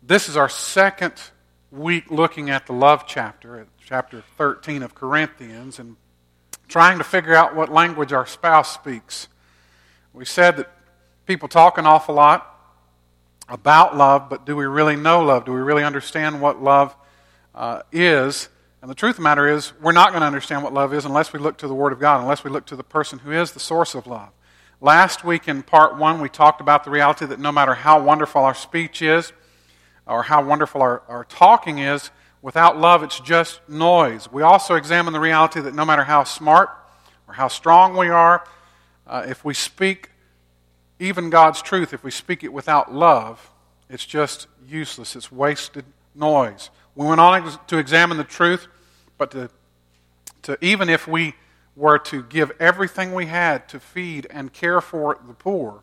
This is our second week looking at the love chapter, at chapter 13 of Corinthians, and trying to figure out what language our spouse speaks. We said that people talk an awful lot about love, but do we really know love? Do we really understand what love is? And the truth of the matter is, we're not going to understand what love is unless we look to the Word of God, unless we look to the person who is the source of love. Last week in part 1, we talked about the reality that no matter how wonderful our speech is, or how wonderful our talking is, without love it's just noise. We also examined the reality that no matter how smart or how strong we are, if we speak even God's truth, if we speak it without love, it's just useless. It's wasted noise. We went on to examine the truth, but to even if we were to give everything we had to feed and care for the poor,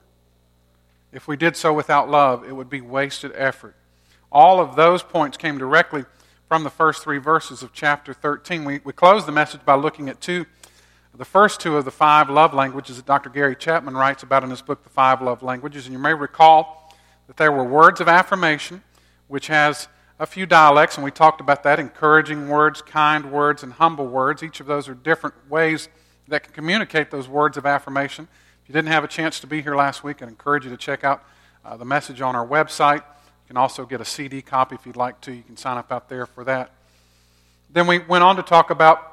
if we did so without love, it would be wasted effort. All of those points came directly from the first 3 verses of chapter 13. We closed the message by looking at the first 2 of the 5 love languages that Dr. Gary Chapman writes about in his book, The 5 Love Languages. And you may recall that there were words of affirmation, which has a few dialects, and we talked about that: encouraging words, kind words, and humble words. Each of those are different ways that can communicate those words of affirmation. If you didn't have a chance to be here last week, I'd encourage you to check out the message on our website. You can also get a CD copy if you'd like to. You can sign up out there for that. Then we went on to talk about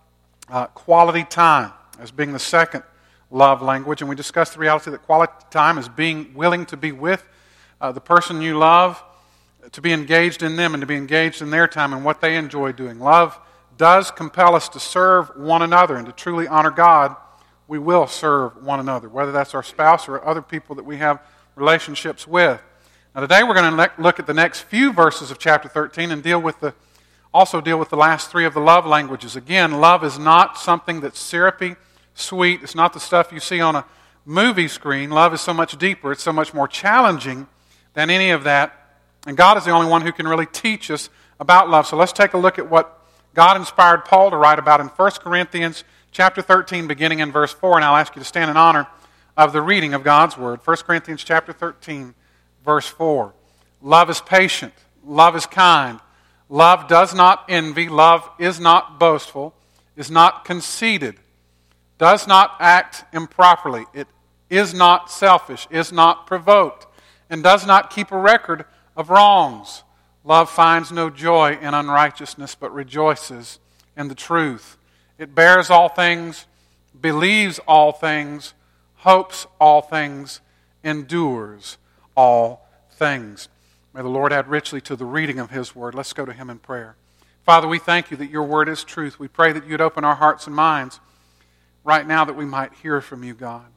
quality time as being the second love language, and we discussed the reality that quality time is being willing to be with the person you love, to be engaged in them and to be engaged in their time and what they enjoy doing. Love does compel us to serve one another, and to truly honor God, we will serve one another, whether that's our spouse or other people that we have relationships with. Now today we're going to look at the next few verses of chapter 13 and also deal with the last 3 of the love languages. Again, love is not something that's syrupy, sweet. It's not the stuff you see on a movie screen. Love is so much deeper. It's so much more challenging than any of that. And God is the only one who can really teach us about love. So let's take a look at what God inspired Paul to write about in 1 Corinthians chapter 13, beginning in verse 4. And I'll ask you to stand in honor of the reading of God's Word. 1 Corinthians chapter 13, verse 4. Love is patient. Love is kind. Love does not envy. Love is not boastful. Is not conceited. Does not act improperly. It is not selfish. Is not provoked. And does not keep a record of wrongs. Love finds no joy in unrighteousness, but rejoices in the truth. It bears all things, believes all things, hopes all things, endures all things. May the Lord add richly to the reading of His Word. Let's go to Him in prayer. Father, we thank You that Your Word is truth. We pray that You'd open our hearts and minds right now that we might hear from You, God.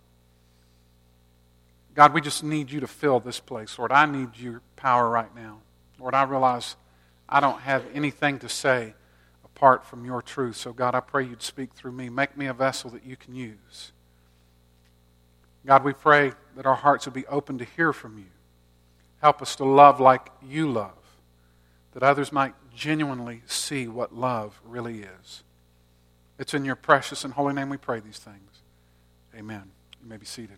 God, we just need You to fill this place. Lord, I need Your power right now. Lord, I realize I don't have anything to say apart from Your truth. So God, I pray You'd speak through me. Make me a vessel that You can use. God, we pray that our hearts would be open to hear from You. Help us to love like You love, that others might genuinely see what love really is. It's in Your precious and holy name we pray these things. Amen. You may be seated.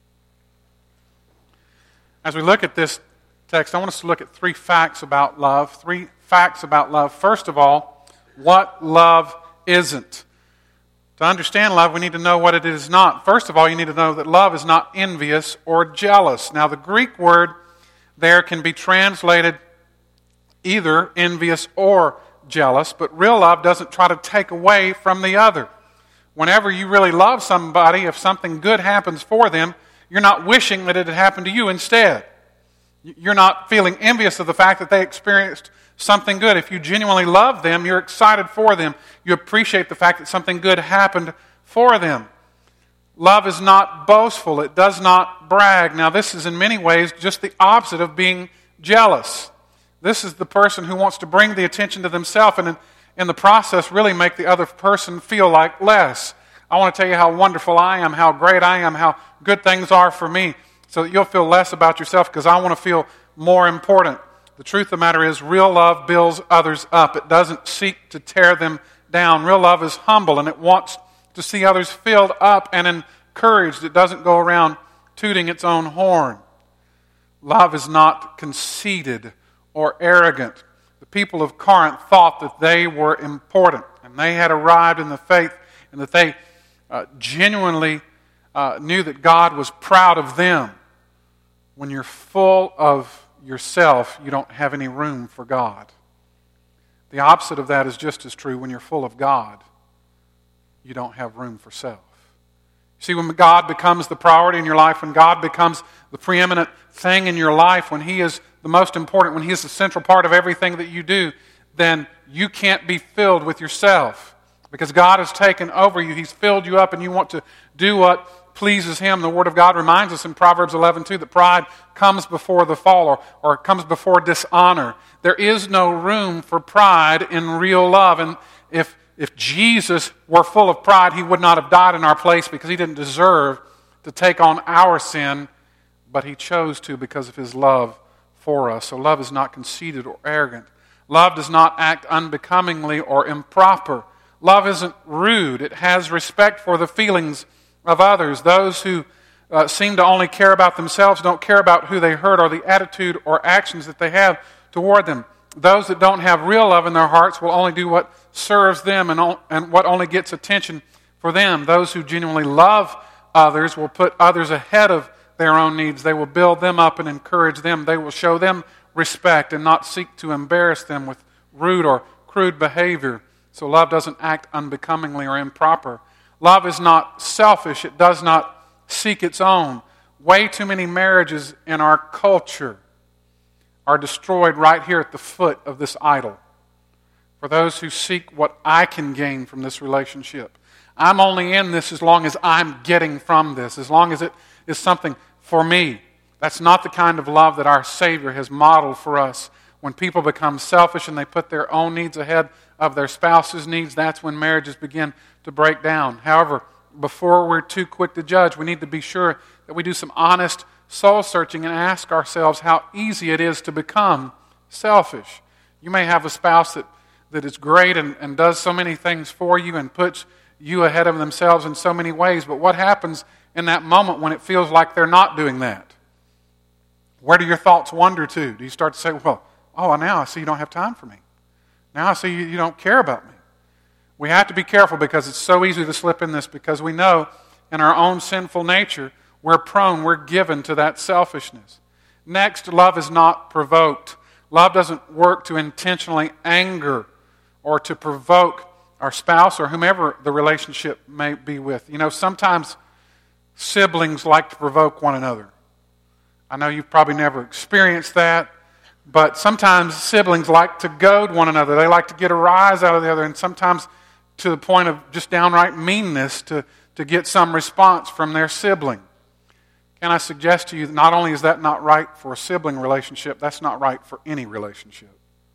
As we look at this text, I want us to look at 3 facts about love. 3 facts about love. First of all, what love isn't. To understand love, we need to know what it is not. First of all, you need to know that love is not envious or jealous. Now, the Greek word there can be translated either envious or jealous, but real love doesn't try to take away from the other. Whenever you really love somebody, if something good happens for them, you're not wishing that it had happened to you instead. You're not feeling envious of the fact that they experienced something good. If you genuinely love them, you're excited for them. You appreciate the fact that something good happened for them. Love is not boastful. It does not brag. Now, this is in many ways just the opposite of being jealous. This is the person who wants to bring the attention to themselves and in the process really make the other person feel like less. I want to tell you how wonderful I am, how great I am, how good things are for me, so that you'll feel less about yourself because I want to feel more important. The truth of the matter is, real love builds others up. It doesn't seek to tear them down. Real love is humble, and it wants to see others filled up and encouraged. It doesn't go around tooting its own horn. Love is not conceited or arrogant. The people of Corinth thought that they were important, and they had arrived in the faith, and that they genuinely knew that God was proud of them. When you're full of yourself, you don't have any room for God. The opposite of that is just as true. When you're full of God, you don't have room for self. See, when God becomes the priority in your life, when God becomes the preeminent thing in your life, when He is the most important, when He is the central part of everything that you do, then you can't be filled with yourself. Because God has taken over you. He's filled you up, and you want to do what pleases Him. The Word of God reminds us in Proverbs 11:2 that pride comes before the fall, or comes before dishonor. There is no room for pride in real love. And if Jesus were full of pride, He would not have died in our place, because He didn't deserve to take on our sin, but He chose to because of His love for us. So love is not conceited or arrogant. Love does not act unbecomingly or improper. Love isn't rude. It has respect for the feelings of others. Those who seem to only care about themselves don't care about who they hurt or the attitude or actions that they have toward them. Those that don't have real love in their hearts will only do what serves them and what only gets attention for them. Those who genuinely love others will put others ahead of their own needs. They will build them up and encourage them. They will show them respect and not seek to embarrass them with rude or crude behavior. So love doesn't act unbecomingly or improper. Love is not selfish. It does not seek its own. Way too many marriages in our culture are destroyed right here at the foot of this idol. For those who seek what I can gain from this relationship. I'm only in this as long as I'm getting from this, as long as it is something for me. That's not the kind of love that our Savior has modeled for us. When people become selfish and they put their own needs ahead of their spouse's needs, that's when marriages begin to break down. However, before we're too quick to judge, we need to be sure that we do some honest soul searching and ask ourselves how easy it is to become selfish. You may have a spouse that is great and does so many things for you and puts you ahead of themselves in so many ways, but what happens in that moment when it feels like they're not doing that? Where do your thoughts wander to? Do you start to say, well, now I see you don't have time for me. Now I see you don't care about me. We have to be careful because it's so easy to slip in this, because we know in our own sinful nature we're given to that selfishness. Next, love is not provoked. Love doesn't work to intentionally anger or to provoke our spouse or whomever the relationship may be with. You know, sometimes siblings like to provoke one another. I know you've probably never experienced that, but sometimes siblings like to goad one another. They like to get a rise out of the other, and sometimes to the point of just downright meanness to get some response from their sibling. Can I suggest to you that not only is that not right for a sibling relationship, that's not right for any relationship.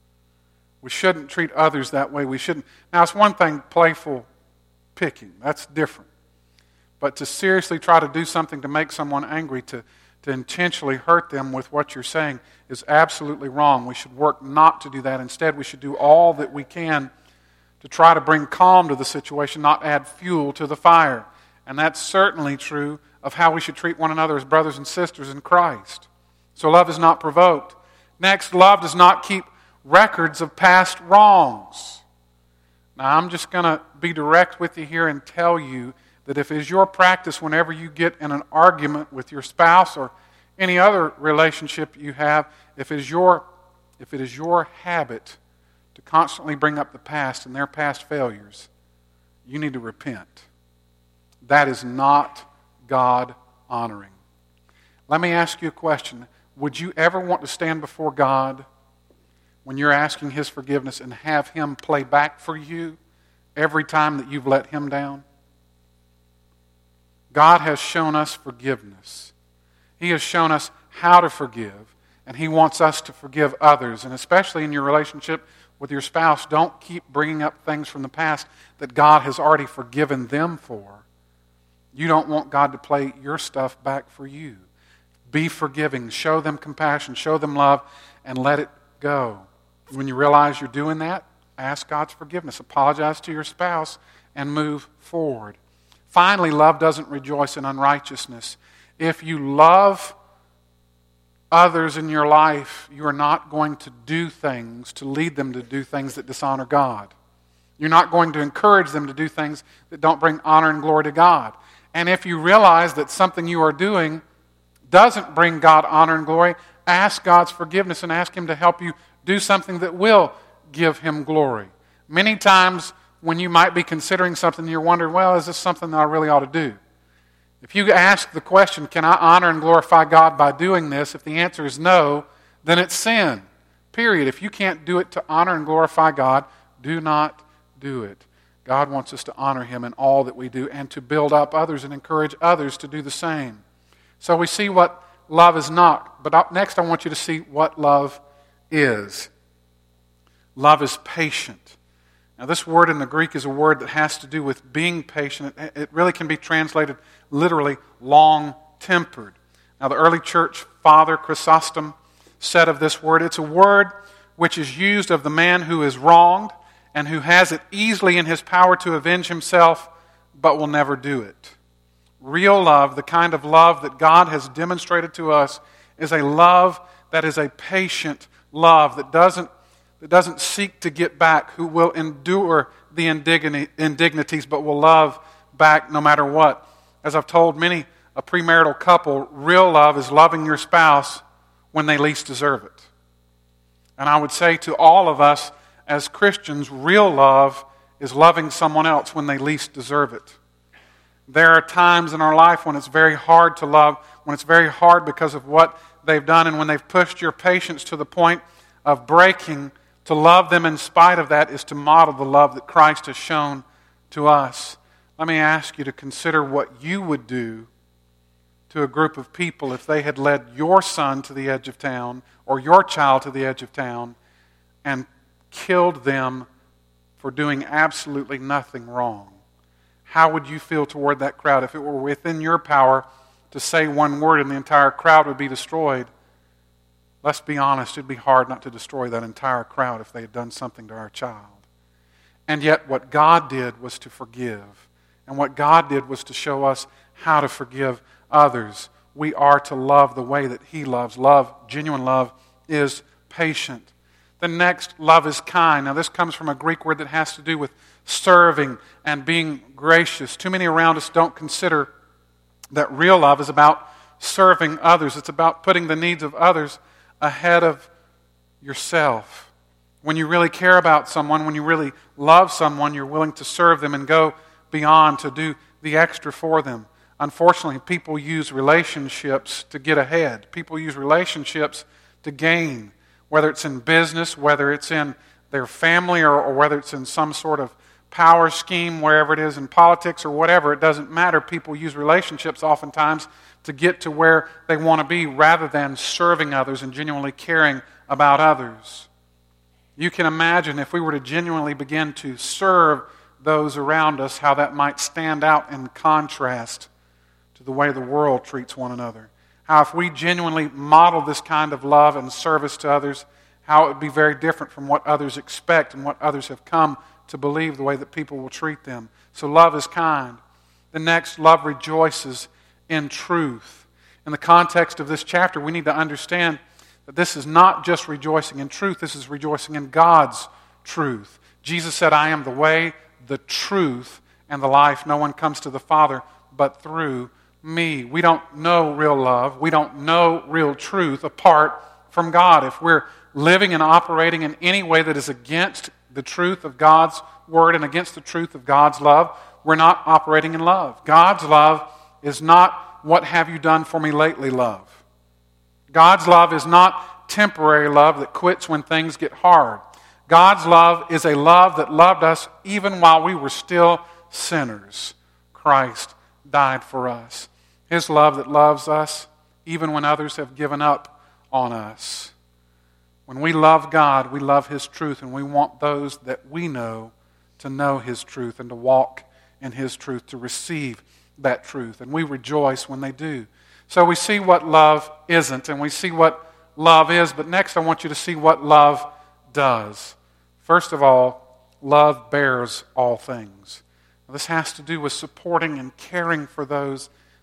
We shouldn't treat others that way. We shouldn't. Now, it's one thing, playful picking. That's different. But to seriously try to do something to make someone angry, to intentionally hurt them with what you're saying, is absolutely wrong. We should work not to do that. Instead, we should do all that we can to try to bring calm to the situation, not add fuel to the fire. And that's certainly true of how we should treat one another as brothers and sisters in Christ. So love is not provoked. Next, love does not keep records of past wrongs. Now, I'm just going to be direct with you here and tell you that if it is your practice whenever you get in an argument with your spouse or any other relationship you have, if it is your habit to constantly bring up the past and their past failures, you need to repent. That is not God-honoring. Let me ask you a question. Would you ever want to stand before God when you're asking His forgiveness and have Him play back for you every time that you've let Him down? God has shown us forgiveness. He has shown us how to forgive, and He wants us to forgive others. And especially in your relationship with your spouse, don't keep bringing up things from the past that God has already forgiven them for. You don't want God to play your stuff back for you. Be forgiving. Show them compassion. Show them love, and let it go. When you realize you're doing that, ask God's forgiveness. Apologize to your spouse and move forward. Finally, love doesn't rejoice in unrighteousness. If you love others in your life, you are not going to do things to lead them to do things that dishonor God. You're not going to encourage them to do things that don't bring honor and glory to God. And if you realize that something you are doing doesn't bring God honor and glory, ask God's forgiveness and ask Him to help you do something that will give Him glory. Many times when you might be considering something, you're wondering, well, is this something that I really ought to do? If you ask the question, can I honor and glorify God by doing this? If the answer is no, then it's sin. Period. If you can't do it to honor and glorify God, do not do it. God wants us to honor Him in all that we do and to build up others and encourage others to do the same. So we see what love is not. But up next I want you to see what love is. Love is patient. Now this word in the Greek is a word that has to do with being patient. It really can be translated literally long-tempered. Now the early church father Chrysostom said of this word, it's a word which is used of the man who is wronged and who has it easily in his power to avenge himself, but will never do it. Real love, the kind of love that God has demonstrated to us, is a love that is a patient love that doesn't seek to get back, who will endure the indignities, but will love back no matter what. As I've told many a premarital couple, real love is loving your spouse when they least deserve it. And I would say to all of us as Christians, real love is loving someone else when they least deserve it. There are times in our life when it's very hard to love, when it's very hard because of what they've done, and when they've pushed your patience to the point of breaking. To love them in spite of that is to model the love that Christ has shown to us. Let me ask you to consider what you would do to a group of people if they had led your son to the edge of town or your child to the edge of town and killed them for doing absolutely nothing wrong. How would you feel toward that crowd if it were within your power to say one word and the entire crowd would be destroyed? Let's be honest, it'd be hard not to destroy that entire crowd if they had done something to our child. And yet what God did was to forgive. And what God did was to show us how to forgive others. We are to love the way that He loves. Love, genuine love, is patient. The next, love is kind. Now this comes from a Greek word that has to do with serving and being gracious. Too many around us don't consider that real love is about serving others. It's about putting the needs of others ahead of yourself. When you really care about someone, when you really love someone, you're willing to serve them and go beyond to do the extra for them. Unfortunately, people use relationships to get ahead. People use relationships to gain, whether it's in business, whether it's in their family, or whether it's in some sort of power scheme, wherever it is in politics or whatever. It doesn't matter. People use relationships oftentimes to get to where they want to be rather than serving others and genuinely caring about others. You can imagine if we were to genuinely begin to serve those around us, how that might stand out in contrast to the way the world treats one another. How if we genuinely model this kind of love and service to others, how it would be very different from what others expect and what others have come to believe, the way that people will treat them. So love is kind. The next, love rejoices in truth. In the context of this chapter, we need to understand that this is not just rejoicing in truth, this is rejoicing in God's truth. Jesus said, I am the way, the truth, and the life. No one comes to the Father but through me. We don't know real love. We don't know real truth apart from God. If we're living and operating in any way that is against the truth of God's Word and against the truth of God's love, we're not operating in love. God's love is not what have you done for me lately love. God's love is not temporary love that quits when things get hard. God's love is a love that loved us even while we were still sinners. Christ died for us. His love that loves us even when others have given up on us. When we love God, we love His truth, and we want those that we know to know His truth and to walk in His truth, to receive that truth. And we rejoice when they do. So we see what love isn't, and we see what love is, but next I want you to see what love does. First of all, love bears all things. Now, this has to do with supporting and caring for those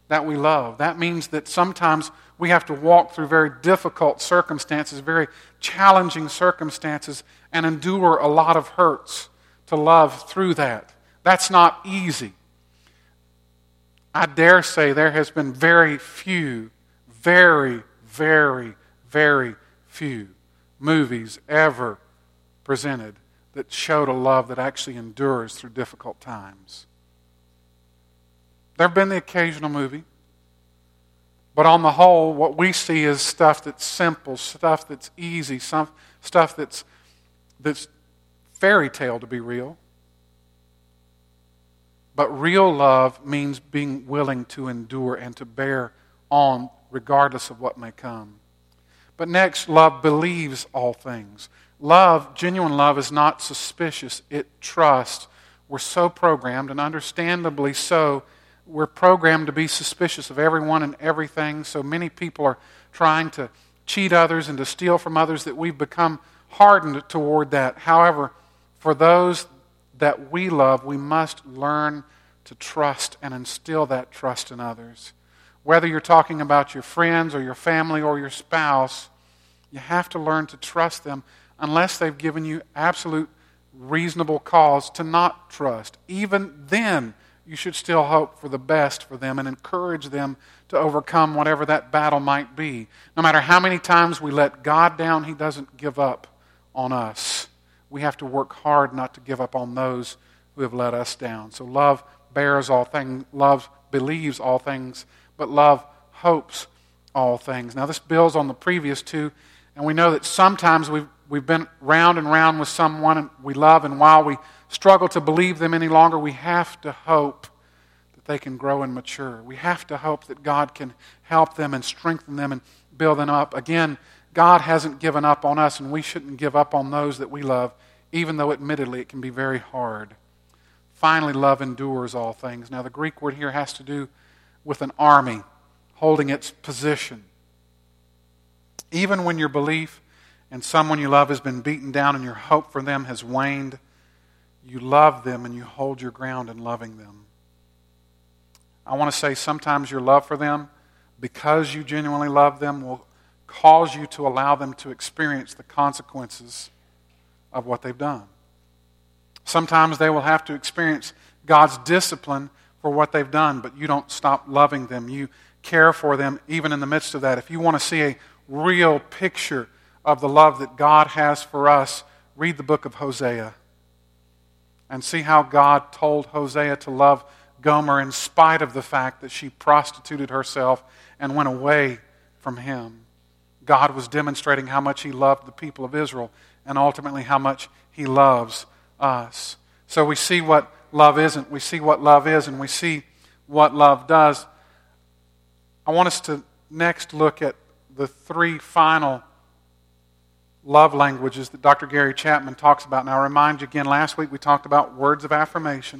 that we love. That means that sometimes we have to walk through very difficult circumstances, very challenging circumstances, and endure a lot of hurts to love through that. That's not easy. I dare say there has been very few, very, very, very few movies ever presented that showed a love that actually endures through difficult times. There have been the occasional movie, but on the whole, what we see is stuff that's simple, stuff that's easy, stuff that's fairy tale to be real. But real love means being willing to endure and to bear on regardless of what may come. But next, love believes all things. Love, genuine love, is not suspicious. It trusts. We're so programmed, and understandably so, we're programmed to be suspicious of everyone and everything. So many people are trying to cheat others and to steal from others that we've become hardened toward that. However, for those that we love, we must learn to trust and instill that trust in others. Whether you're talking about your friends or your family or your spouse, you have to learn to trust them unless they've given you absolute reasonable cause to not trust. Even then, you should still hope for the best for them and encourage them to overcome whatever that battle might be. No matter how many times we let God down, He doesn't give up on us. We have to work hard not to give up on those who have let us down. So love bears all things, love believes all things, but love hopes all things. Now this builds on the previous two, and we know that sometimes we've been round and round with someone we love, and while we struggle to believe them any longer, we have to hope that they can grow and mature. We have to hope that God can help them and strengthen them and build them up. Again, God hasn't given up on us, and we shouldn't give up on those that we love, even though admittedly it can be very hard. Finally, love endures all things. Now the Greek word here has to do with an army holding its position. Even when your belief in someone you love has been beaten down and your hope for them has waned, you love them and you hold your ground in loving them. I want to say sometimes your love for them, because you genuinely love them, will cause you to allow them to experience the consequences of what they've done. Sometimes they will have to experience God's discipline for what they've done, but you don't stop loving them. You care for them even in the midst of that. If you want to see a real picture of the love that God has for us, read the book of Hosea and see how God told Hosea to love Gomer in spite of the fact that she prostituted herself and went away from him. God was demonstrating how much He loved the people of Israel and ultimately how much He loves us. So we see what love isn't, we see what love is, and we see what love does. I want us to next look at the three final love languages that Dr. Gary Chapman talks about. Now, I remind you again, last week we talked about words of affirmation.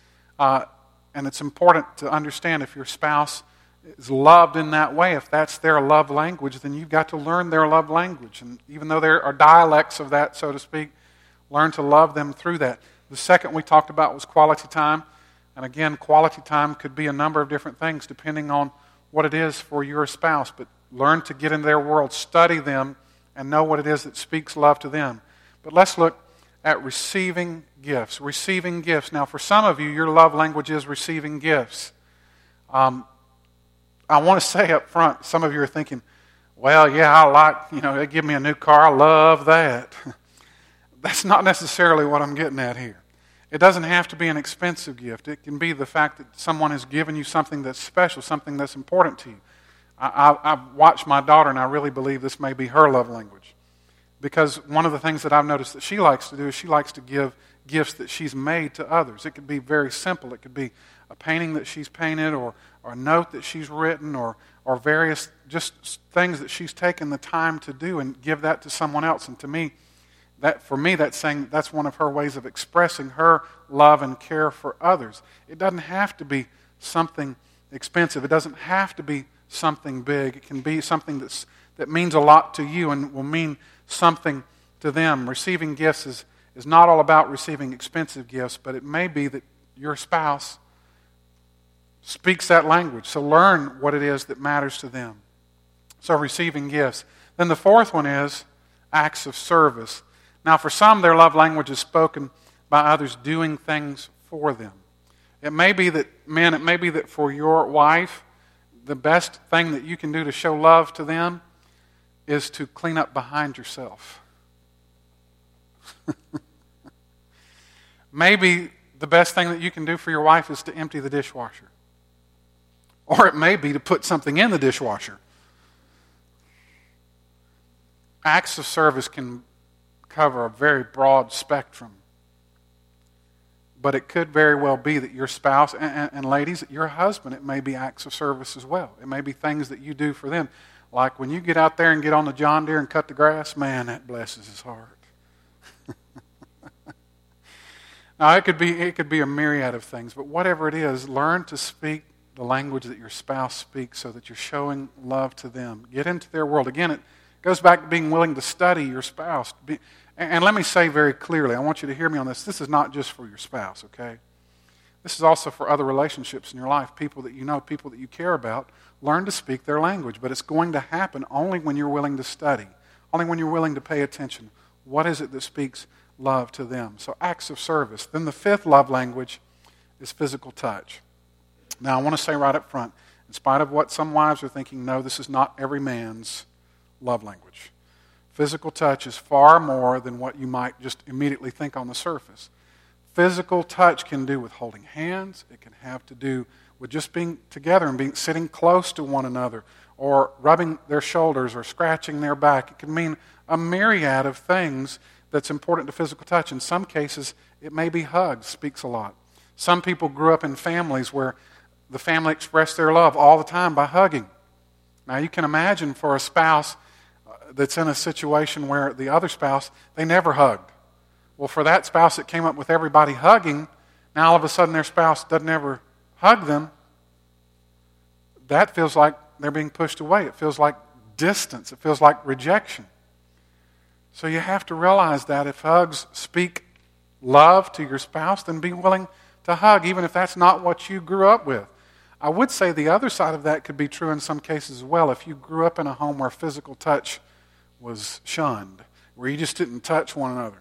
And it's important to understand if your spouse is loved in that way, if that's their love language, then you've got to learn their love language. And even though there are dialects of that, so to speak, learn to love them through that. The second we talked about was quality time. And again, quality time could be a number of different things depending on what it is for your spouse. But learn to get in their world, study them, and know what it is that speaks love to them. But let's look at receiving gifts. Receiving gifts. Now, for some of you, your love language is receiving gifts. I want to say up front, some of you are thinking, well, yeah, I like, they give me a new car. I love that. That's not necessarily what I'm getting at here. It doesn't have to be an expensive gift. It can be the fact that someone has given you something that's special, something that's important to you. I've watched my daughter, and I really believe this may be her love language. Because one of the things that I've noticed that she likes to do is she likes to give gifts that she's made to others. It could be very simple. It could be a painting that she's painted or a note that she's written or various just things that she's taken the time to do and give that to someone else. And to me, that's saying that's one of her ways of expressing her love and care for others. It doesn't have to be something expensive. It doesn't have to be something big. It can be something that means a lot to you and will mean something to them. Receiving gifts is not all about receiving expensive gifts, but it may be that your spouse speaks that language. So learn what it is that matters to them. So receiving gifts. Then the fourth one is acts of service. Now for some, their love language is spoken by others doing things for them. It may be that, men, it may be that for your wife, the best thing that you can do to show love to them is to clean up behind yourself. Maybe the best thing that you can do for your wife is to empty the dishwasher. Or it may be to put something in the dishwasher. Acts of service can cover a very broad spectrum. But it could very well be that your spouse, and ladies, your husband, it may be acts of service as well. It may be things that you do for them. Like when you get out there and get on the John Deere and cut the grass, man, that blesses his heart. Now, it could be a myriad of things, but whatever it is, learn to speak the language that your spouse speaks so that you're showing love to them. Get into their world. Again, it goes back to being willing to study your spouse. And let me say very clearly, I want you to hear me on this. This is not just for your spouse, okay? This is also for other relationships in your life, people that you know, people that you care about. Learn to speak their language, but it's going to happen only when you're willing to study, only when you're willing to pay attention. What is it that speaks love to them? So acts of service. Then the fifth love language is physical touch. Now, I want to say right up front, in spite of what some wives are thinking, no, this is not every man's love language. Physical touch is far more than what you might just immediately think on the surface. Physical touch can do with holding hands. It can have to do with just being together and sitting close to one another, or rubbing their shoulders or scratching their back. It can mean a myriad of things that's important to physical touch. In some cases, it may be hugs, speaks a lot. Some people grew up in families where the family expressed their love all the time by hugging. Now you can imagine for a spouse that's in a situation where the other spouse, they never hugged. Well, for that spouse that came up with everybody hugging, now all of a sudden their spouse doesn't ever hug them. That feels like they're being pushed away. It feels like distance. It feels like rejection. So you have to realize that if hugs speak love to your spouse, then be willing to hug, even if that's not what you grew up with. I would say the other side of that could be true in some cases as well. If you grew up in a home where physical touch was shunned, where you just didn't touch one another,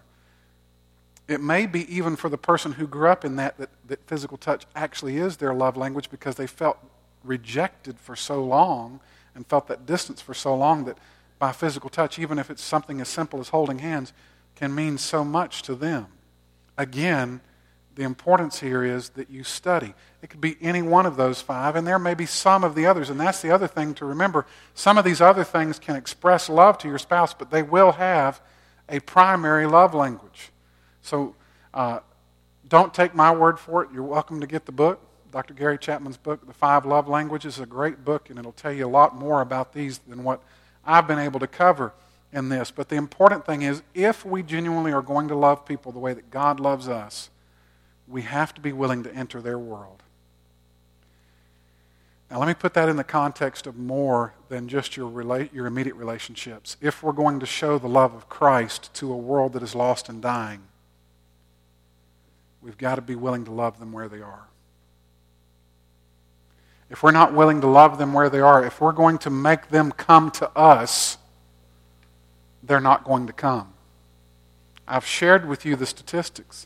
it may be even for the person who grew up in that physical touch actually is their love language, because they felt rejected for so long and felt that distance for so long that by physical touch, even if it's something as simple as holding hands, can mean so much to them. Again, the importance here is that you study. It could be any one of those five, and there may be some of the others, and that's the other thing to remember. Some of these other things can express love to your spouse, but they will have a primary love language. So don't take my word for it. You're welcome to get the book. Dr. Gary Chapman's book, The 5 Love Languages, is a great book, and it'll tell you a lot more about these than what I've been able to cover in this. But the important thing is, if we genuinely are going to love people the way that God loves us, we have to be willing to enter their world. Now let me put that in the context of more than just your immediate relationships. If we're going to show the love of Christ to a world that is lost and dying, we've got to be willing to love them where they are. If we're not willing to love them where they are, if we're going to make them come to us, they're not going to come. I've shared with you the statistics.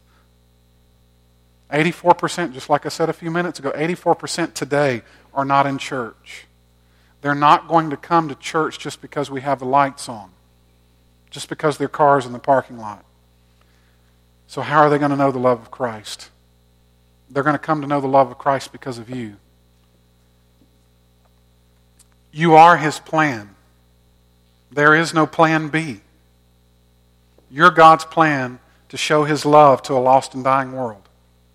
84%, just like I said a few minutes ago, 84% today are not in church. They're not going to come to church just because we have the lights on, just because there are cars in the parking lot. So how are they going to know the love of Christ? They're going to come to know the love of Christ because of you. You are His plan. There is no plan B. You're God's plan to show His love to a lost and dying world.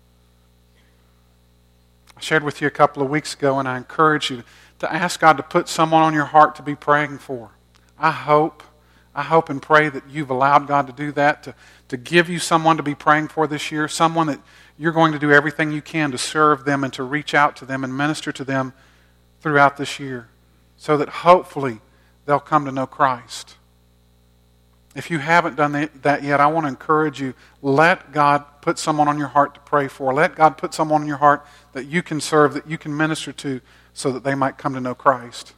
I shared with you a couple of weeks ago, and I encourage you to ask God to put someone on your heart to be praying for. I hope and pray that you've allowed God to do that, to give you someone to be praying for this year, someone that you're going to do everything you can to serve them and to reach out to them and minister to them throughout this year, so that hopefully they'll come to know Christ. If you haven't done that yet, I want to encourage you, let God put someone on your heart to pray for. Let God put someone on your heart that you can serve, that you can minister to, so that they might come to know Christ.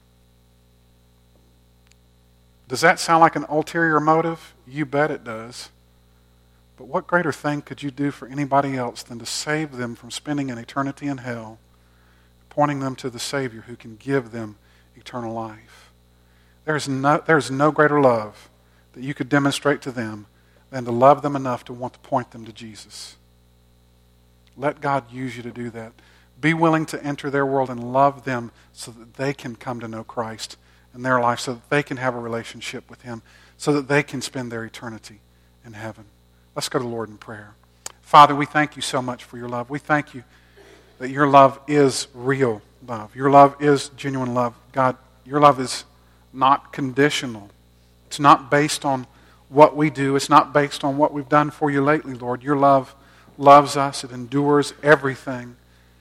Does that sound like an ulterior motive? You bet it does. But what greater thing could you do for anybody else than to save them from spending an eternity in hell, pointing them to the Savior who can give them eternal life? There's no greater love that you could demonstrate to them than to love them enough to want to point them to Jesus. Let God use you to do that. Be willing to enter their world and love them so that they can come to know Christ in their life, so that they can have a relationship with Him, so that they can spend their eternity in heaven. Let's go to the Lord in prayer. Father, we thank you so much for your love. We thank you that your love is real love. Your love is genuine love. God, your love is not conditional. It's not based on what we do. It's not based on what we've done for you lately, Lord. Your love loves us. It endures everything.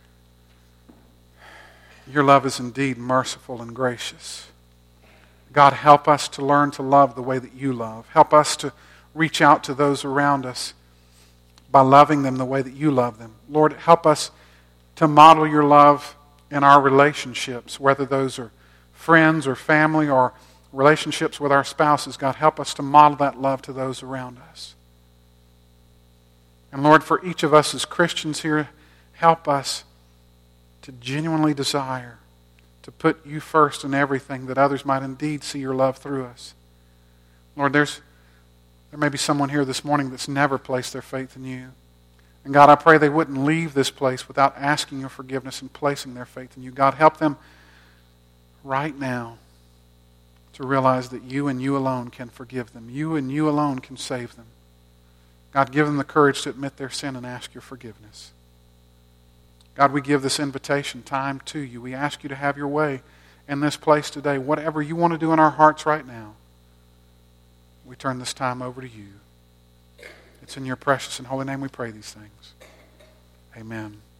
Your love is indeed merciful and gracious. God, help us to learn to love the way that you love. Help us to reach out to those around us by loving them the way that you love them. Lord, help us to model your love in our relationships, whether those are friends or family or relationships with our spouses. God, help us to model that love to those around us. And Lord, for each of us as Christians here, help us to genuinely desire to put you first in everything, that others might indeed see your love through us. Lord, there may be someone here this morning that's never placed their faith in you. And God, I pray they wouldn't leave this place without asking your forgiveness and placing their faith in you. God, help them right now to realize that you and you alone can forgive them. You and you alone can save them. God, give them the courage to admit their sin and ask your forgiveness. God, we give this invitation time to you. We ask you to have your way in this place today. Whatever you want to do in our hearts right now, we turn this time over to you. It's in your precious and holy name we pray these things. Amen.